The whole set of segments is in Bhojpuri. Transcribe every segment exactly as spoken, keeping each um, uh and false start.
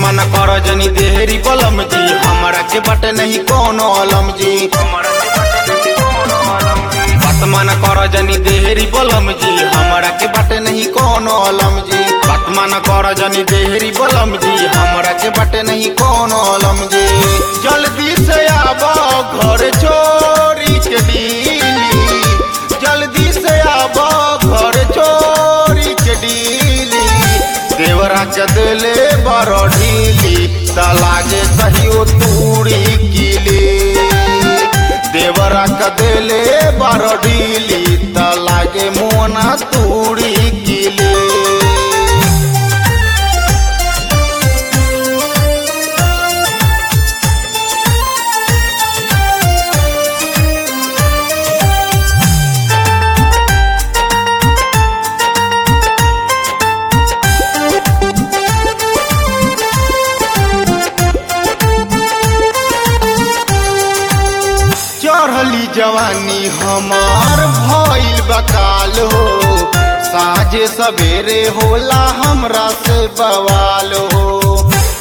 मन कर जनी देहरी बलम जी, हमरा के बटे नहीं कोनो अलम जी। बात मन कर जनी देहरी बलम जी, हमरा के बटे नहीं कोनो अलम जी। बात मन कर जनी देहरी बलम जी, हमरा के बटे नहीं कोनो अलम जी। जल्दी से आबो घर छोरी के डीली, जल्दी से आबो घर छोरी के डीली। देवरा के दिले बड़ ढीली, त लागे कहियो तूड़ी कीली। देवरा के दिले बड़ ढीली, त लागे मोना तूड़ी कीली। चढ़ली जवानी हमार भइल बकाल हो, साझे सवेरे होला हमरा से बवाल हो।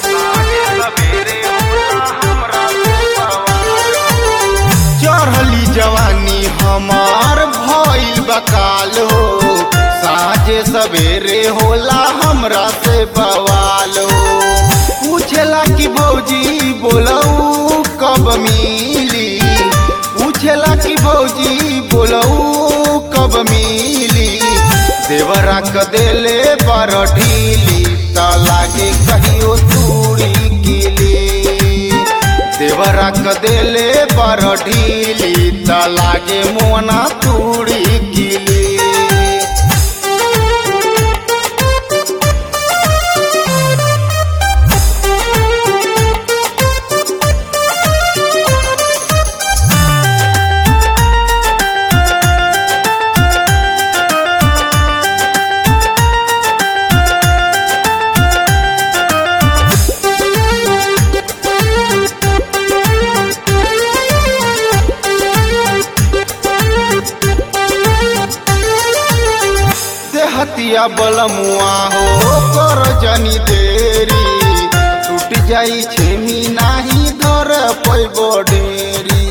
चढ़ली जवानी हमार भइल बकाल हो, साझे सवेरे होला हमरा से बवाल हो। पूछेला कि भौजी बोलऊ कब मिली, पूछेला कि भौजी बोलऊ कब मिली। देवरा के दिले बड़ ढीली, त लागे कहियो तूड़ी कीली। देवरा के दिले बड़ ढीली, त लागे मोना तूड़ी कीली। हतिया बलमुआ हो कर जनी देरी, टूट जाई छेमी नाही धर पैबो ढेरी।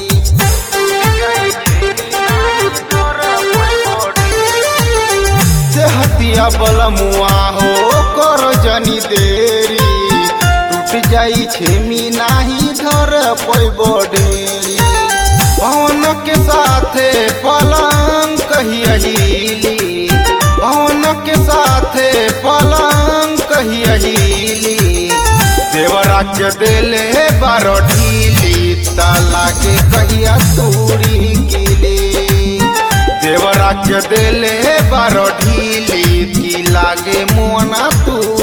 हतिया बलमुआ हो कर जनी देरी, टूट जाई छेमी नाही धर पैबो ढेरी। पवन के साथे पलंग कहिया हिली, पवन के साथे पलंग कहिया हिली। देवरा के दिले बड़ ढीली, त लागे कहिया तूड़ी कीली। देवरा के दिले बड़ ढीली, की लागे मोना तू